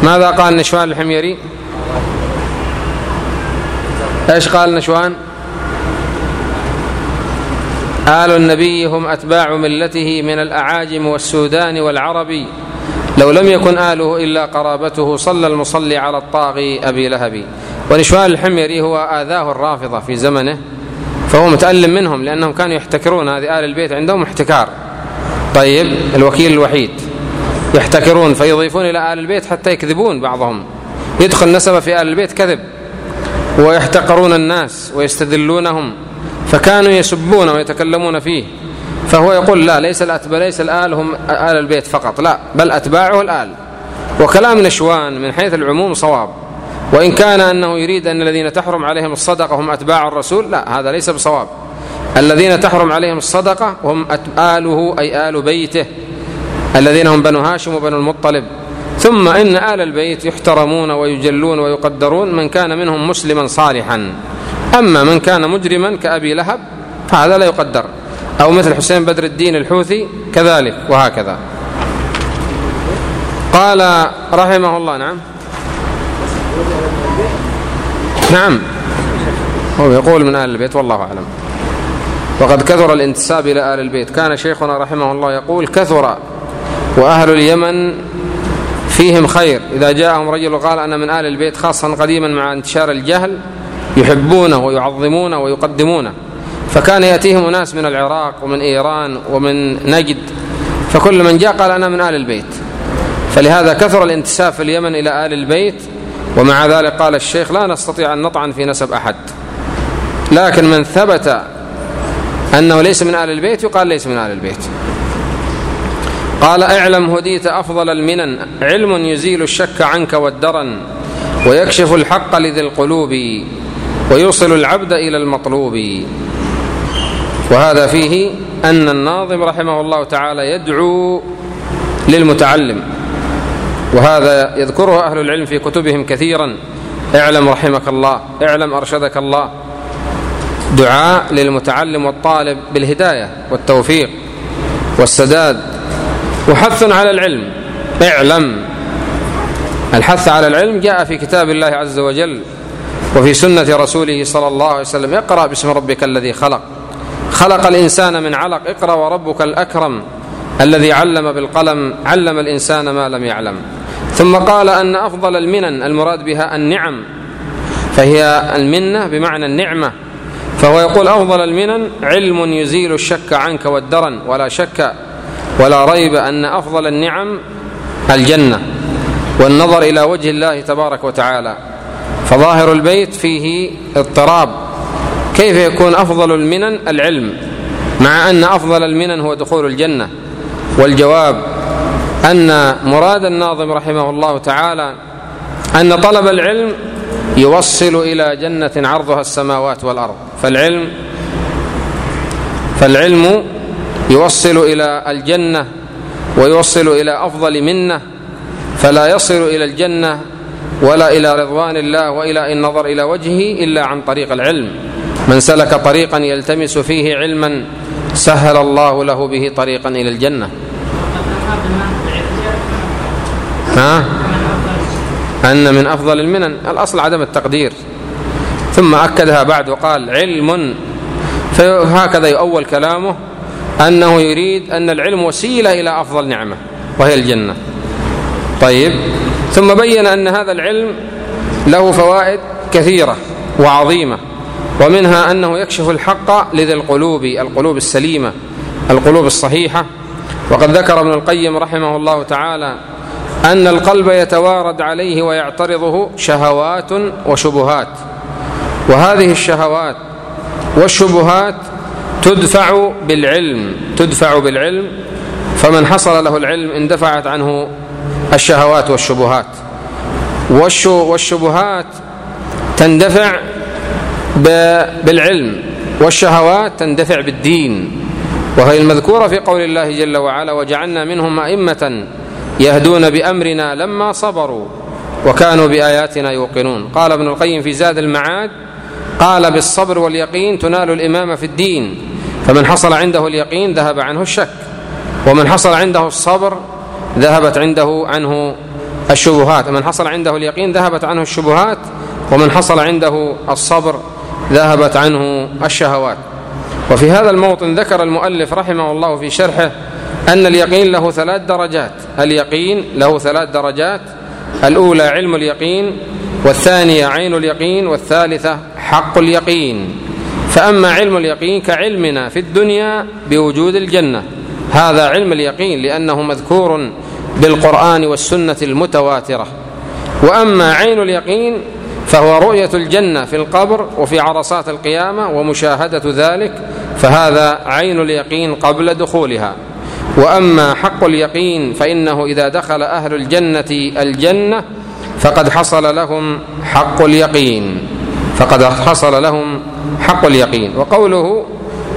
ماذا قال نشوان الحميري؟ ايش قال نشوان؟ آل النبي هم أتباع ملته من الأعاجم والسودان والعرب، لو لم يكن آله إلا قرابته، صلى المصلي على الطاغي أبي لهب. ونشوان الحميري هو آذاه الرافضة في زمنه، فهو متألم منهم لأنهم كانوا يحتكرون هذه آل البيت، عندهم احتكار. طيب، الوكيل الوحيد يحتكرون فيضيفون إلى آل البيت حتى يكذبون، بعضهم يدخل نسبة في آل البيت كذب، ويحتقرون الناس ويستدلونهم، فكانوا يسبون ويتكلمون فيه. فهو يقول لا، ليس الآل هم آل البيت فقط، لا، بل أتباعه الآل. وكلام نشوان من حيث العموم صواب، وإن كان أنه يريد أن الذين تحرم عليهم الصدقة هم أتباع الرسول، لا، هذا ليس بصواب. الذين تحرم عليهم الصدقة هم آله، أي آل بيته الذين هم بنو هاشم وبنو المطلب. ثم إن آل البيت يحترمون ويجلون ويقدرون من كان منهم مسلما صالحا، أما من كان مجرما كأبي لهب فهذا لا يقدر، أو مثل حسين بدر الدين الحوثي كذلك، وهكذا. قال رحمه الله. نعم، هو يقول من آل البيت، والله أعلم. وقد كثر الانتساب إلى آل البيت. كان شيخنا رحمه الله يقول: كثر وأهل اليمن فيهم خير، إذا جاءهم رجل قال أنا من آل البيت، خاصة قديما مع انتشار الجهل، يحبونه ويعظمونه ويقدمونه. فكان يأتيهم ناس من العراق ومن إيران ومن نجد، فكل من جاء قال أنا من آل البيت. فلهذا كثر الانتساب في اليمن إلى آل البيت. ومع ذلك قال الشيخ: لا نستطيع أن نطعن في نسب أحد، لكن من ثبت أنه ليس من آل البيت يقال ليس من آل البيت. قال: اعلم هديت أفضل المنن، علم يزيل الشك عنك والدرن، ويكشف الحق لذي القلوب، ويوصل العبد إلى المطلوب. وهذا فيه أن الناظم رحمه الله تعالى يدعو للمتعلم، وهذا يذكره أهل العلم في كتبهم كثيرا: اعلم رحمك الله، اعلم أرشدك الله. دعاء للمتعلم والطالب بالهداية والتوفيق والسداد، وحث على العلم. اعلم، الحث على العلم جاء في كتاب الله عز وجل وفي سنة رسوله صلى الله عليه وسلم: اقرأ باسم ربك الذي خلق، خلق الإنسان من علق، اقرأ وربك الأكرم الذي علم بالقلم، علم الإنسان ما لم يعلم. ثم قال أن أفضل المنن المراد بها النعم، فهي المنة بمعنى النعمة. فهو يقول: أفضل المنن علم يزيل الشك عنك والدرن، ولا شك ولا ريب أن أفضل النعم الجنة والنظر إلى وجه الله تبارك وتعالى. فظاهر البيت فيه اضطراب، كيف يكون أفضل المنن العلم مع أن أفضل المنن هو دخول الجنة؟ والجواب أن مراد الناظم رحمه الله تعالى أن طلب العلم يوصل إلى جنة عرضها السماوات والأرض. فالعلم يوصل إلى الجنة ويوصل إلى أفضل منة، فلا يصل إلى الجنة ولا إلى رضوان الله وإلى النظر إلى وجهه إلا عن طريق العلم. من سلك طريقا يلتمس فيه علما سهل الله له به طريقا إلى الجنة. أن من أفضل المنن الأصل عدم التقدير، ثم أكدها بعد وقال: علم. فهكذا يؤول كلامه أنه يريد أن العلم وسيلة إلى أفضل نعمة وهي الجنة. طيب، ثم بين أن هذا العلم له فوائد كثيرة وعظيمة، ومنها أنه يكشف الحق لذي القلوب السليمة، القلوب الصحيحة. وقد ذكر ابن القيم رحمه الله تعالى أن القلب يتوارد عليه ويعترضه شهوات وشبهات، وهذه الشهوات والشبهات تدفع بالعلم، فمن حصل له العلم اندفعت عنه الشهوات والشبهات. والشبهات تندفع بالعلم، والشهوات تندفع بالدين، وهي المذكورة في قول الله جل وعلا: وجعلنا منهم أئمة يهدون بأمرنا لما صبروا وكانوا بآياتنا يوقنون. قال ابن القيم في زاد المعاد: قال: بالصبر واليقين تنال الإمامة في الدين، فمن حصل عنده اليقين ذهب عنه الشك، ومن حصل عنده الصبر ذهبت عنه الشبهات. من حصل عنده اليقين ذهبت عنه الشبهات، ومن حصل عنده الصبر ذهبت عنه الشهوات. وفي هذا الموطن ذكر المؤلف رحمه الله في شرحه أن اليقين له 3 درجات. اليقين له 3 درجات: الأولى علم اليقين، والثانية عين اليقين، والثالثة حق اليقين. فأما علم اليقين كعلمنا في الدنيا بوجود الجنة، هذا علم اليقين لأنه مذكور بالقرآن والسنة المتواترة. وأما عين اليقين فهو رؤية الجنة في القبر وفي عرصات القيامة ومشاهدة ذلك، فهذا عين اليقين قبل دخولها. وأما حق اليقين فإنه إذا دخل أهل الجنة الجنة فقد حصل لهم حق اليقين، فقد حصل لهم حق اليقين. وقوله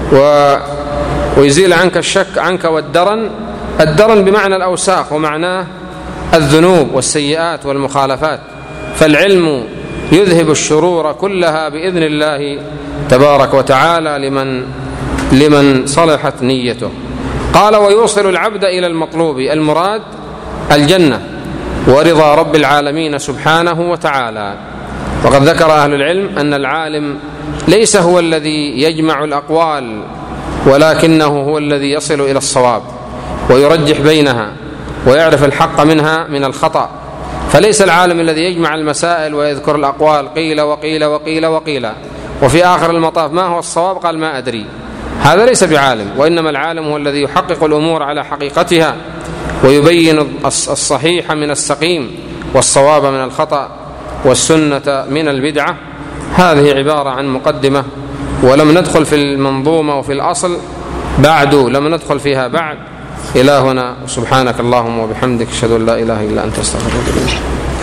ويزيل عنك الشك عنك والدرن، الدرن بمعنى الأوساخ، ومعناه الذنوب والسيئات والمخالفات، فالعلم يذهب الشرور كلها بإذن الله تبارك وتعالى لمن صلحت نيته. قال: ويوصل العبد إلى المطلوب، المراد الجنة ورضا رب العالمين سبحانه وتعالى. وقد ذكر أهل العلم أن العالم ليس هو الذي يجمع الأقوال، ولكنه هو الذي يصل إلى الصواب ويرجح بينها ويعرف الحق منها من الخطأ. فليس العالم الذي يجمع المسائل ويذكر الأقوال قيل وقيل وقيل وقيل، وفي آخر المطاف ما هو الصواب؟ قال ما أدري. هذا ليس بعالم، وإنما العالم هو الذي يحقق الأمور على حقيقتها ويبين الصحيح من السقيم والصواب من الخطأ والسنة من البدعة. هذه عبارة عن مقدمة، ولم ندخل في المنظومة وفي الأصل بعد، لم ندخل فيها بعد. إلى هنا، سبحانك اللهم وبحمدك، أشهد أن لا إله إلا أنت، أستغفرك.